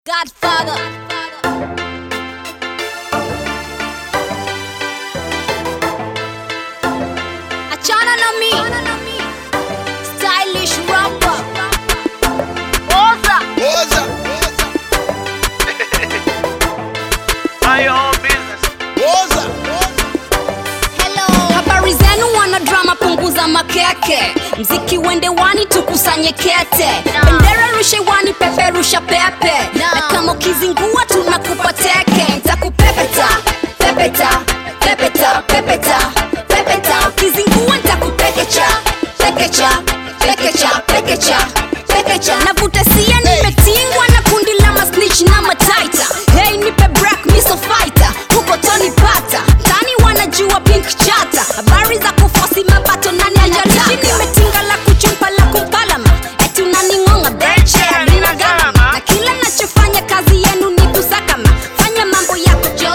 Godfather. Achana na mi, stylish rapper. Oza, Oza, Mind your own business. Oza, hello. Habari zenu wana drama, punguza makeke. Mziki wende wani tukusanye kete. Bendera rushe wani, pepe rusha pepe. Na kama ukizingua tunakupa teke. Nitakupepeta, pepeta, pepeta, pepeta, pepeta. Ukizingua nitakupekecha, pekecha, pekecha, pekecha, pekecha. Navuta sia nimetingwa na kundi la masnitch na mataita. Hey nipe break miso fighter. Huko Tony Pata. Tani wanajua pink chata. Habari za kufosi mapato nani anataka. Nimetinga la kuchumpa la kumpalama. Eti unaningonga beche nina gama. Na kila nachofanya kazi yenu ni kusakama. Fanya mambo yako jo.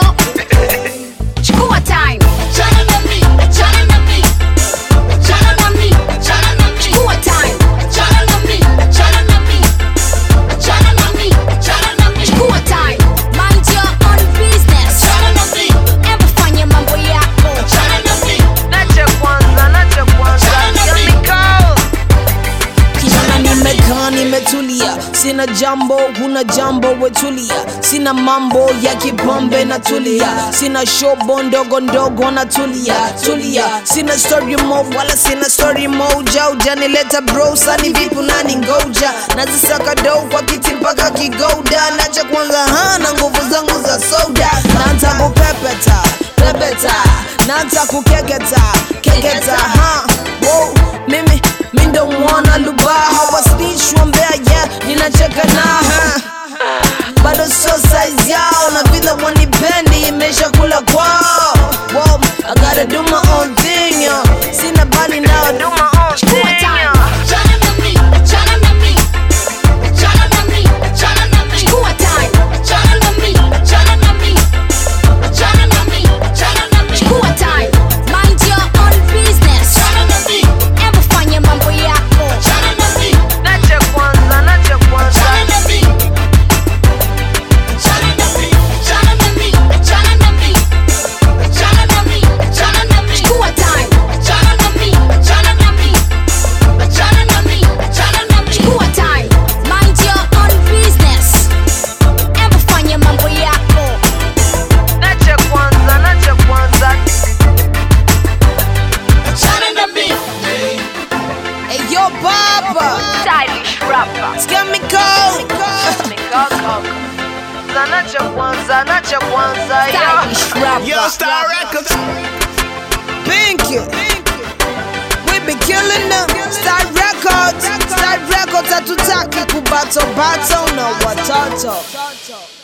Chukua time. Achana na mi, achana na mi. Achana na mi, achana na mi. Chukua time. Achana na mi, achana na mi. Achana na mi, achana na mi. Chukua time. Mind your own business. Achana na mi. Ever fanya mambo yako. Achana na mi. Nache kwanza. Chemical. Kijana nimekaa nimetulia, sina jambo, huna jambo wetulia, sina mambo ya kipombe na tulia, sina shobo ndogo ndogo na tulia, sina story mo wala sina story moja, ujanileta bro sani vipu nani ngoja, nazisaka dough kwa kiti mpaka kigoda, nacha kwanza hana nguvu zangu za soda, naanza kupepeta, pepeta, naanza kukeketa, keketa, wow, mimi ndo mwana lubaha wasnitch mbea yeah, ninacheka na bado so size yao na vile wanipendi imesha kula kwao. Wow, I gotta do my own thing, yo. Sina bali now, do my own Chukua thing, time. yo. Achana na mi, achana na mi. Achana na mi, achana na mi. Chukua time. Achana na mi, achana na mi. Achana na mi, achana na mi. Chukua time. Mind your own business. Achana na mi. Ever fanya mambo yako. Achana na mi. Nache kwanza. Achana na mi. Achana na mi, achana na mi. Achana na mi. Achana na mi, achana na mi. Chukua time. Achana na mi, achana na mi. Achana na mi, achana na mi. Chukua time. Mind your own business. Ever fanya mambo yako. Nache kwanza. Achana na mi. Hey yo papa, Stylish rapper. Chemical. Mikoko. Nache kwanza. Stylish rapper. Yo, Star Records. Pinky, we be killing them. Star Records, hatutaki kubato na watoto.